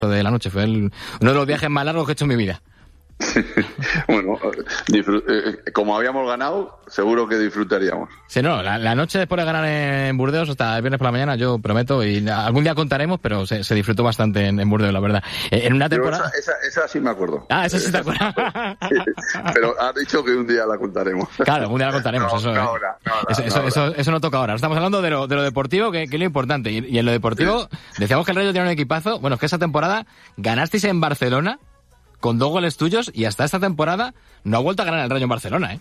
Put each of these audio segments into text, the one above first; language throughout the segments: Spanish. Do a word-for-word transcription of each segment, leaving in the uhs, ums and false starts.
de la noche. Fue el, uno de los viajes más largos que he hecho en mi vida. Bueno, disfrut- eh, como habíamos ganado, seguro que disfrutaríamos. Sí, no, la, la noche después de ganar en Burdeos hasta el viernes por la mañana, yo prometo, y algún día contaremos, pero se, se disfrutó bastante en, en Burdeos, la verdad. Eh, en una temporada... Esa, esa, esa sí me acuerdo. Ah, esa sí te acuerdas. Sí, pero has dicho que un día la contaremos. Claro, algún día la contaremos. No, eso, no, eh. ahora, no, ahora, eso, no, eso, ahora. eso, eso no toca ahora. Estamos hablando de lo, de lo deportivo, que, que es lo importante. Y, y en lo deportivo, decíamos que el Rayo tiene un equipazo. Bueno, es que esa temporada ganasteis en Barcelona con dos goles tuyos, y hasta esta temporada no ha vuelto a ganar el Rayo en Barcelona, ¿eh?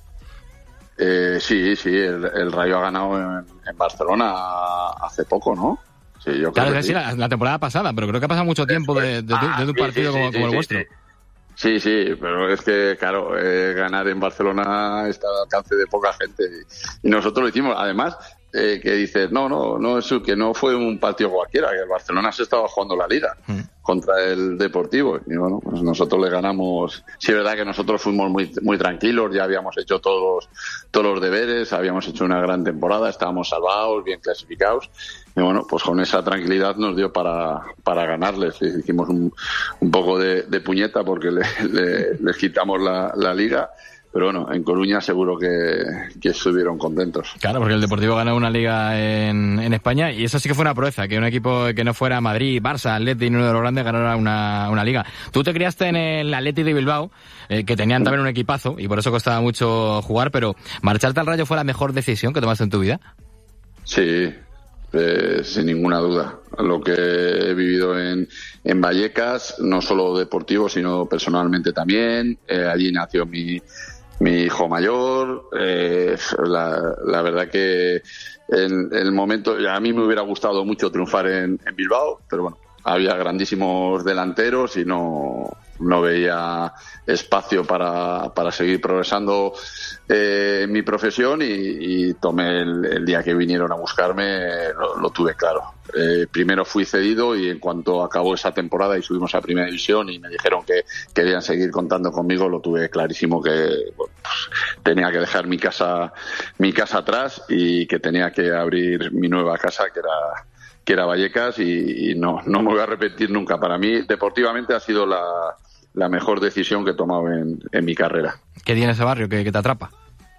Eh, sí, sí, el, el Rayo ha ganado en, en Barcelona hace poco, ¿no? Sí, yo creo Claro, que que sí, la, la temporada pasada, pero creo que ha pasado mucho tiempo de, de, de, Ah, de un sí, partido sí, como, sí, como el sí, vuestro. sí. Sí, sí, pero es que, claro, eh, ganar en Barcelona está al alcance de poca gente. Y, y nosotros lo hicimos. Además, eh, que dices, no, no, no, es que no fue un partido cualquiera, que el Barcelona se estaba jugando la Liga mm. contra el Deportivo. Y bueno, pues nosotros le ganamos. Sí, es verdad que nosotros fuimos muy muy tranquilos, ya habíamos hecho todos, todos los deberes, habíamos hecho una gran temporada, estábamos salvados, bien clasificados. Y bueno, pues con esa tranquilidad nos dio para, para ganarles. Les hicimos un, un poco de, de puñeta porque le, le, les quitamos la, la Liga. Pero bueno, en Coruña seguro que, que estuvieron contentos. Claro, porque el Deportivo ganó una liga en, en España, y eso sí que fue una proeza, que un equipo que no fuera Madrid, Barça, Atleti, ni uno de los grandes ganara una, una liga. Tú te criaste en el Atleti de Bilbao, eh, que tenían también un equipazo, y por eso costaba mucho jugar, pero ¿marcharte al Rayo fue la mejor decisión que tomaste en tu vida? Sí, eh, sin ninguna duda. Lo que he vivido en, en Vallecas, no solo deportivo, sino personalmente también. Eh, allí nació mi... mi hijo mayor, eh, la, la verdad que en, en el momento, a mí me hubiera gustado mucho triunfar en, en Bilbao, pero bueno, había grandísimos delanteros y no, no veía espacio para, para seguir progresando eh, en mi profesión, y, y tomé el, el día que vinieron a buscarme, lo, lo tuve claro. Eh, primero fui cedido, y en cuanto acabó esa temporada y subimos a Primera División y me dijeron que querían seguir contando conmigo, lo tuve clarísimo que bueno, pues, tenía que dejar mi casa mi casa atrás y que tenía que abrir mi nueva casa, que era que era Vallecas, y, y no no me voy a arrepentir nunca. Para mí, deportivamente, ha sido la, la mejor decisión que he tomado en, en mi carrera. ¿Qué tiene ese barrio que, que te atrapa?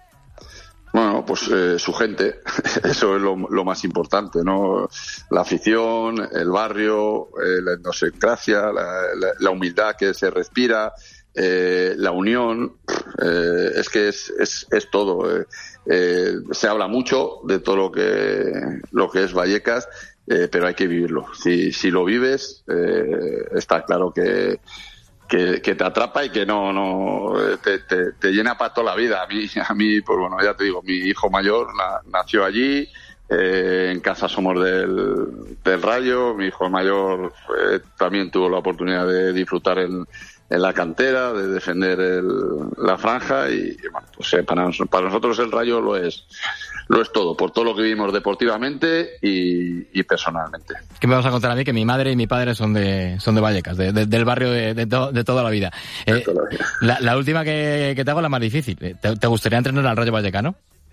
Bueno, pues eh, su gente, eso es lo, lo más importante, ¿no? La afición, el barrio, eh, la idiosincrasia, la, la, la humildad que se respira, eh, la unión, eh, es que es, es, es todo. Eh, eh, se habla mucho de todo lo que, lo que es Vallecas, eh, pero hay que vivirlo. Si, si lo vives, eh, está claro que Que, que te atrapa y que no no te, te, te llena para toda la vida. A mí, a mí, pues bueno, ya te digo, mi hijo mayor na, nació allí, eh, en casa somos del, del Rayo, mi hijo mayor eh, también tuvo la oportunidad de disfrutar en, en la cantera, de defender el, la franja, y, y bueno, pues eh, para, para nosotros el Rayo lo es lo es todo, por todo lo que vivimos deportivamente y, y personalmente. ¿Qué me vas a contar a mí? Que mi madre y mi padre son de son de Vallecas, de, de, del barrio de, de, to, de toda la vida. Eh, toda la, vida. La, la última que, que te hago es la más difícil. ¿Te, te gustaría entrenar al Rayo Vallecano?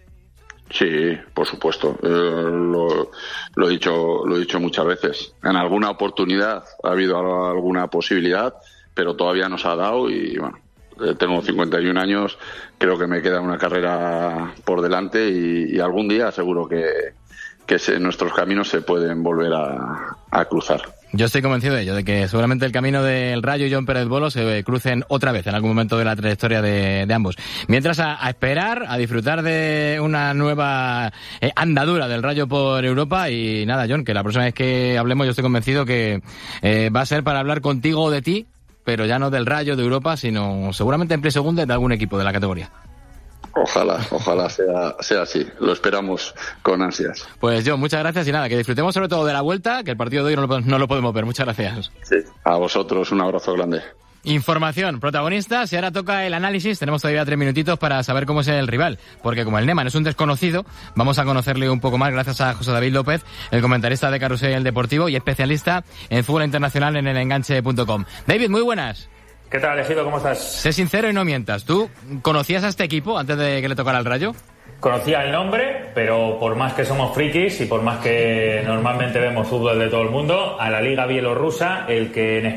Sí, por supuesto. Eh, lo, lo he dicho, lo he dicho muchas veces. En alguna oportunidad ha habido alguna posibilidad, pero todavía no se ha dado, y bueno, tengo cincuenta y un años, creo que me queda una carrera por delante, y, y algún día seguro que, que se, nuestros caminos se pueden volver a, a cruzar. Yo estoy convencido de ello, de que seguramente el camino del Rayo y Jon Pérez Bolo se crucen otra vez en algún momento de la trayectoria de, de ambos. Mientras, a, a esperar, a disfrutar de una nueva eh, andadura del Rayo por Europa, y nada, Jon, que la próxima vez que hablemos yo estoy convencido que eh, va a ser para hablar contigo o de ti, pero ya no del Rayo de Europa, sino seguramente en play segunda de algún equipo de la categoría. Ojalá, ojalá sea, sea así. Lo esperamos con ansias. Pues Jon, muchas gracias, y nada, que disfrutemos sobre todo de la vuelta, que el partido de hoy no lo, no lo podemos ver. Muchas gracias. Sí, a vosotros un abrazo grande. Información, protagonistas, y ahora toca el análisis. Tenemos todavía tres minutitos para saber cómo es el rival, porque como el Neman es un desconocido, vamos a conocerle un poco más gracias a José David López, el comentarista de Carrusel Deportivo y especialista en fútbol internacional en el enganche punto com. David, muy buenas. ¿Qué tal, Ejido? ¿Cómo estás? Sé sincero y no mientas. ¿Tú conocías a este equipo antes de que le tocara el Rayo? Conocía el nombre, pero por más que somos frikis y por más que normalmente vemos fútbol de todo el mundo, a la liga bielorrusa, el que en